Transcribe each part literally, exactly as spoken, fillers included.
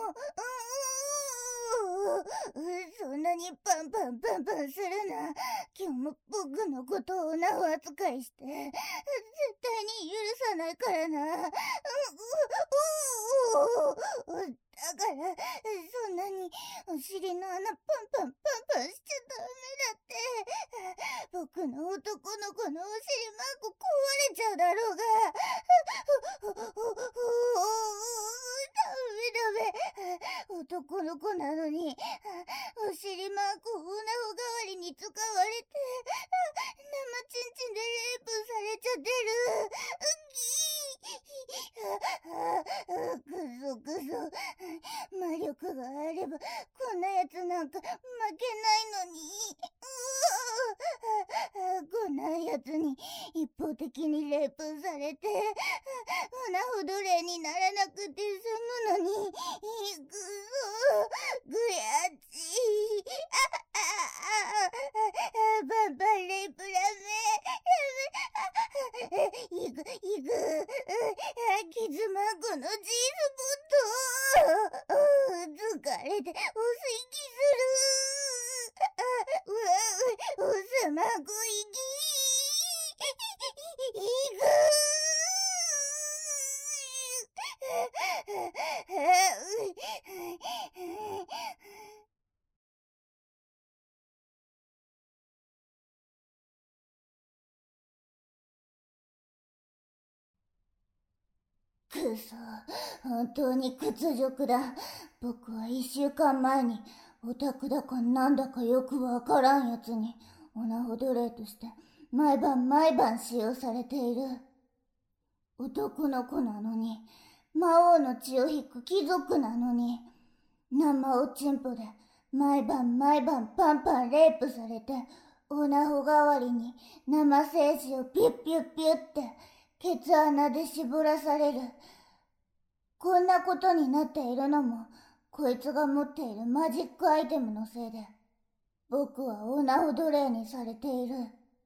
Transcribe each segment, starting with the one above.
そんなにパンパンパンパンするな。今日も僕のことを女を扱いして、絶対に許さないからな。ううううだから、そんなにお尻の穴パンパンパンパンしちゃダメだって。僕の男の子のお尻マーク壊れちゃうだろうが。ダメダメ。男の子なのに、お尻マークをオナホ代わりに使われて、生チンチンでレイプされちゃってる。くそくそ。魔力があれば、こんなやつなんか負けないのに。こんなやつに一方的にレイプされて、オナホ奴隷にならなくて済むのに、くそ、ぐやっち。バンバンレイプラメ。いく、いく、キズマークの G スポット。疲れてお吸い気する。うわ、う、おさまごいき。いく。くそ、本当に屈辱だ。僕は一週間前にオタクだかなんだかよくわからんやつにオナホ奴隷として毎晩毎晩使用されている。男の子なのに、魔王の血を引く貴族なのに、生おちんぽで毎晩毎晩パンパンレイプされて、オナホ代わりに生精子をピュッピュッピュッってケツ穴で絞らされる。こんなことになっているのも、こいつが持っているマジックアイテムのせいで、僕はオナホ奴隷にされている。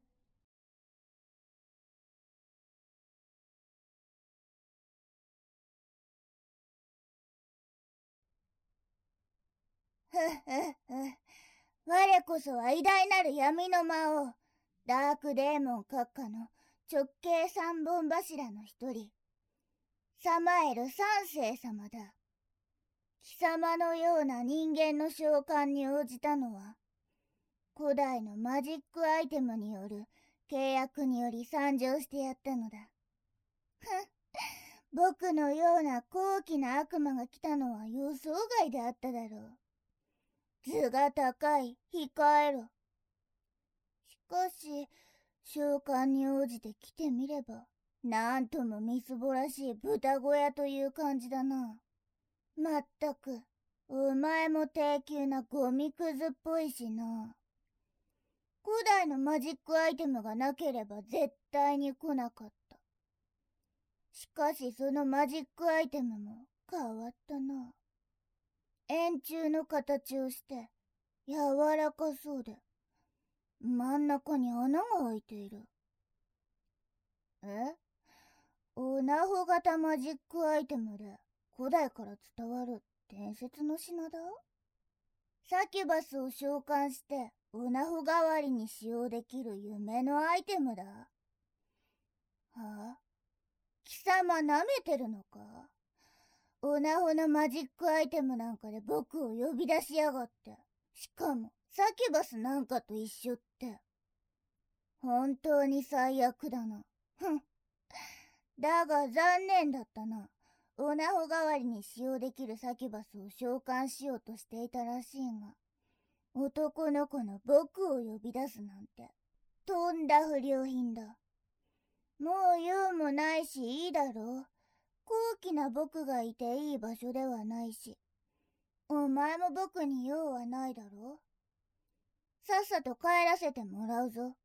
ふっふっふ。我こそは偉大なる闇の魔王、ダークデーモン閣下の直径三本柱の一人、サマエル三世様だ。貴様のような人間の召喚に応じたのは、古代のマジックアイテムによる契約により参上してやったのだ。ふん、僕のような高貴な悪魔が来たのは予想外であっただろう。図が高い、控えろ。しかし、召喚に応じて来てみれば、なんともみすぼらしい豚小屋という感じだな。まったく、お前も低級なゴミくずっぽいしな。古代のマジックアイテムがなければ絶対に来なかった。しかしそのマジックアイテムも変わったな。円柱の形をして柔らかそうで、真ん中に穴が開いている。え？オナホ型マジックアイテムで古代から伝わる伝説の品だ。サキュバスを召喚してオナホ代わりに使用できる夢のアイテムだ。はあ？貴様舐めてるのか？オナホのマジックアイテムなんかで僕を呼び出しやがって。しかもサキュバスなんかと一緒って。本当に最悪だな。ふん。だが残念だったな。オナホ代わりに使用できるサキュバスを召喚しようとしていたらしいが、男の子の僕を呼び出すなんて、とんだ不良品だ。もう用もないしいいだろう。高貴な僕がいていい場所ではないし、お前も僕に用はないだろう。さっさと帰らせてもらうぞ。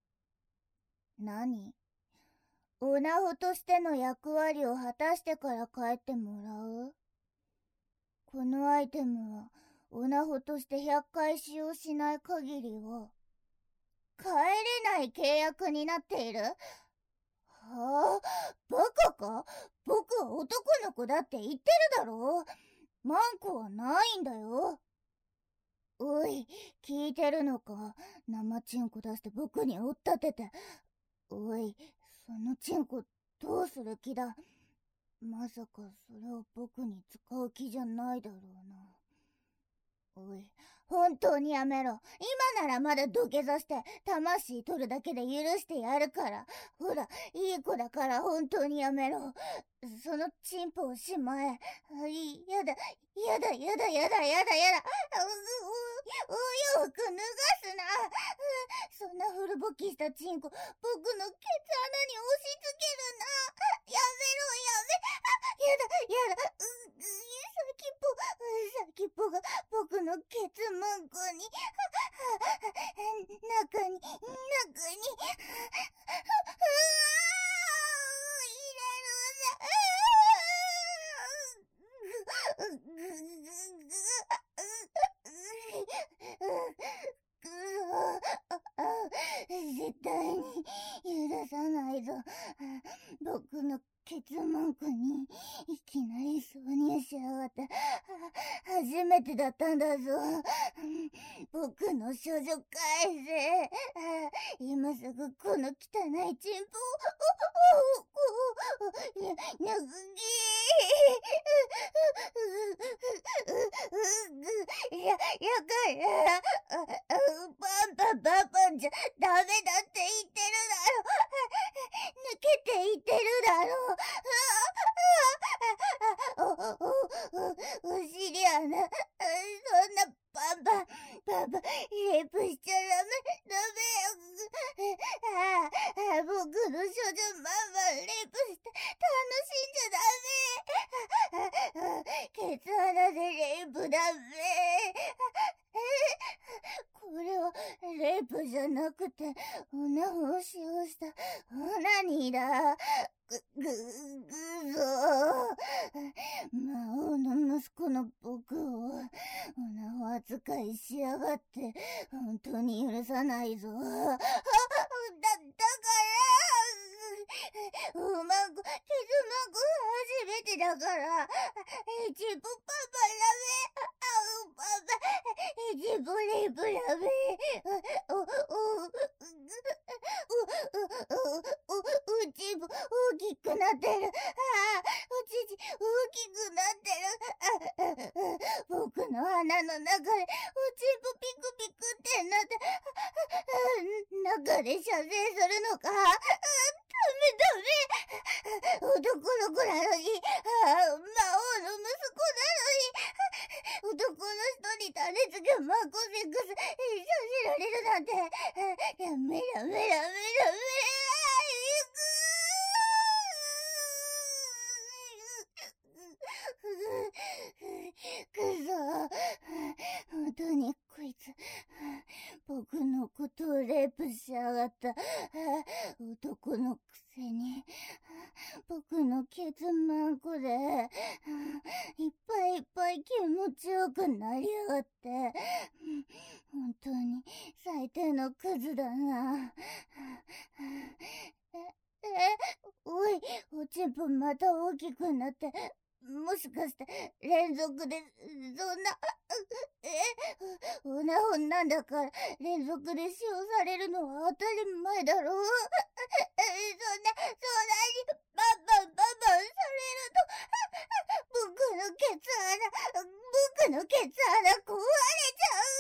何？オナホとしての役割を果たしてから帰ってもらう？このアイテムはオナホとしてひゃっかい使用しない限りは帰れない契約になっている。はあ、バカか？僕は男の子だって言ってるだろう。 マンコはないんだよ。おい、聞いてるのか？生チンコ出して僕に追っ立てて。おい、そのチンコどうする気だ？まさかそれを僕に使う気じゃないだろうな。おい、本当にやめろ。今ならまだ土下座して魂取るだけで許してやるから。ほら、いい子だから本当にやめろ。そのチンポをしまえ。あいやだ、やだ、やだ、やだ、やだ、やだ。う、う、お洋服脱がすな。そんな古ぼきしたチンコ、僕のケツ穴に押し付けるな。やめろ、やめ。やだ、やだ。う、う、先っぽ、先っぽが僕のケツマンコに、中に、中に、絶対に許さないぞ。僕のケツマンコにいきなり挿入しやがって。初めてだったんだぞ。僕の処女返せ。今すぐこの汚いチンポを、脱ぎ。や、やから、バンバンバンバンじゃダメだって言ってるだろ。抜けて言ってるだろ。お、お、お、お尻穴、そんなバンバン、バンバン、レイプしちゃダメ、ダメよ。ああ、僕の少女マンマンレイプして楽しんじゃダメ。ケツ穴でレイプダメ。これはレイプじゃなくてオナホを使用したオナニーだ。ぐ、ぐ、ぐぞ。魔王の息子の僕をオナホ扱いしやがって本当に許さないぞ。だ、だからおまんこ、ケツまんこ初めてだから、チンポパパダメ。あ、パパ、チンポレイプダメ。お、お、お、お、お、チンポ大きくなってる。ああ、おちち大きくなってる。僕の鼻の中でおチンポピクピクってなって、中で射精するのか。ダメダメ。男の子なのに、魔王の息子なのに、男の人に種付けマンコセックスさせられるなんて、やめやめやめやめ。くそ、本当にこいつ僕のことをレイプしやがった。男のくせに僕のケツマンコでいっぱいいっぱい気持ちよくなりやがって、本当に最低のクズだな。え、え、おい、おちんぽまた大きくなって、もしかして連続でそんな、え、オナホンなんだから連続で使用されるのは当たり前だろう。そんな、そんなにバンバンバンバンされると、僕のケツ穴、僕のケツ穴壊れちゃう。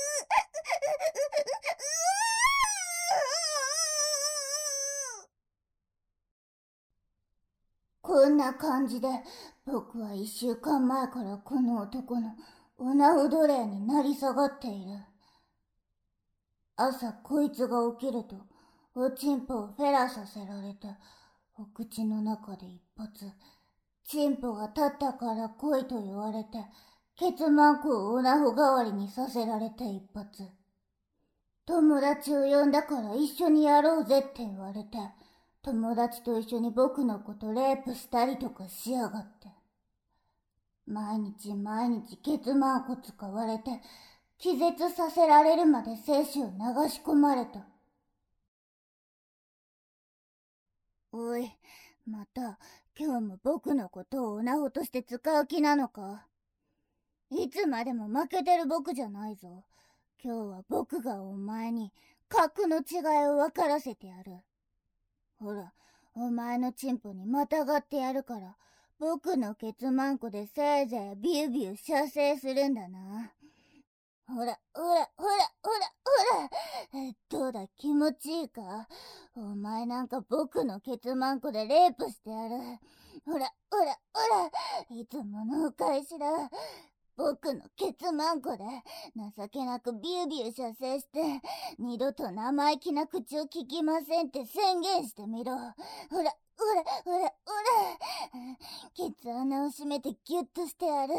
こんな感じで僕は一週間前からこの男のオナホ奴隷になり下がっている。朝こいつが起きるとおちんぽをフェラさせられて、お口の中で一発、チンポが立ったから来いと言われて、ケツマンコをオナホ代わりにさせられて一発。友達を呼んだから一緒にやろうぜって言われて、友達と一緒に僕のことレイプしたりとかしやがって。毎日毎日ケツマンコ使われて、気絶させられるまで精子を流し込まれた。おい、また今日も僕のことをオナホとして使う気なのか？ いつまでも負けてる僕じゃないぞ。今日は僕がお前に格の違いを分からせてやる。ほら、お前のチンポにまたがってやるから、僕のケツマンコでせいぜいビュービュー射精するんだな。ほら、ほら、ほら、ほら、ほら。どうだ、気持ちいいか？お前なんか僕のケツマンコでレイプしてやる。ほら、ほら、ほら。いつものお返しだ。僕のケツマンコで情けなくビュービュー射精して、二度と生意気な口を聞きませんって宣言してみろ。ほら、ほら、ほら、ほら。ケツ穴を閉めてギュッとしてやる。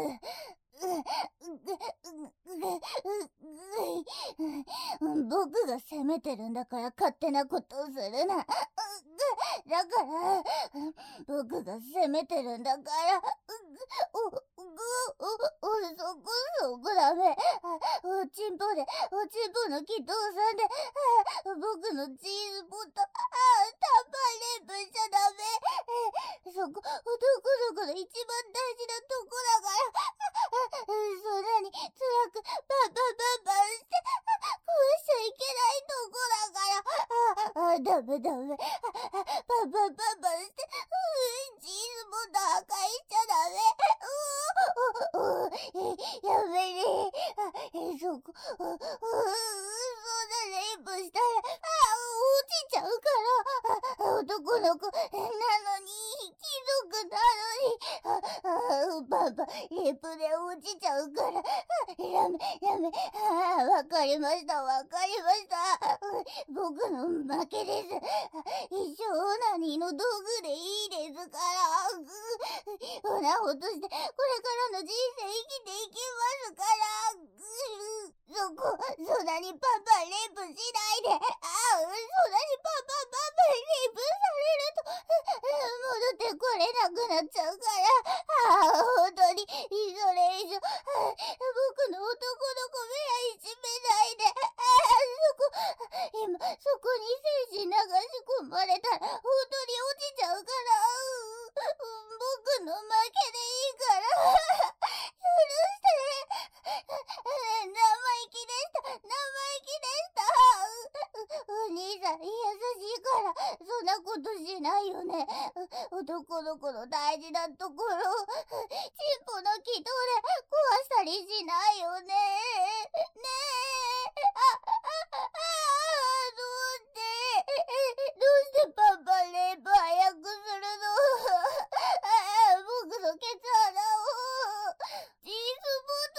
僕が責めてるんだから勝手なことをするな。だから僕が責めてるんだからお、お、お、お、そこそこダメ。おちんぽでおちんぽの祈祷さんで僕のチーズボタンタンパレープしちゃダメ。そこ男の子の一番大事なとこだからそんなに辛くパンパンパンパンしてこうしちゃいけないとこだからああダメダメパンパンパンパンしてチーズボタン破壊しちゃダメ。おおおやめねえそこそんなレイプしたら落ちちゃうから男の子なのに貴族なのにパンパンレイプで落ちちゃうからやめやめわかりましたわかりました僕の負けです。一生オナニーの道具でいいですからオナホとしてこれからの人生生きていきますからそこそんなにパンパンレイプしないでああそんなにパンパンパンパンレイプされると戻ってこれなくなっちゃうからああ本当にそれ以上僕の男の子目はいじめないでああそこ今そこに精子流し込まれたら本当に落ちちゃうから僕の負けでいいから許して生意気でした生意気でしたお兄さん優しいからそんなことしないよね。男の子の大事なところをチンポの祈祷で壊したりしないよね。ねえあああどうしてどうしてパンパンレイプ早くするのあ僕のケツ穴をチーズ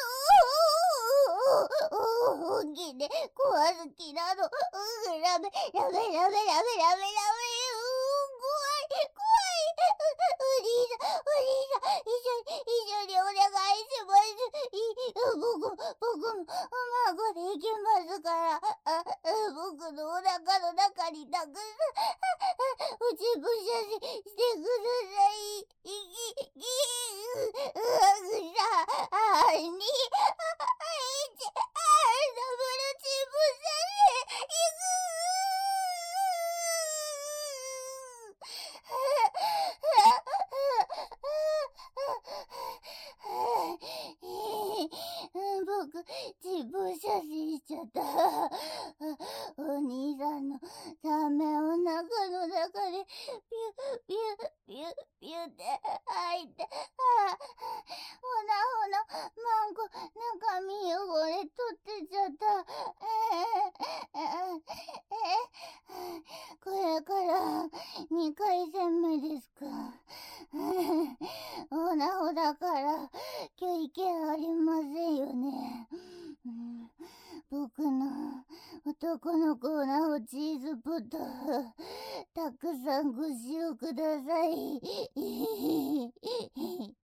ボトン本気で壊す気なのやめやめやめやめやめやめ怖い怖いお兄さんお兄さん一緒に一緒にお願いしますい僕僕も孫で行きますからあ僕のお腹の中にたくさんおちんぽ写真してくださいいきぎうぐさあにあいちあダブルチンポ写真いく僕、チンポ写真しちゃった。お兄さんのためお腹の中でピュピュピュピュって吐いて、ああ、ほなほな、マンコ、中身汚れ取ってちゃった。これからにかい戦目ですか。おなほだから今日意見ありませんよね。うん、僕の男の子おなほチーズポタたくさんご使用ください。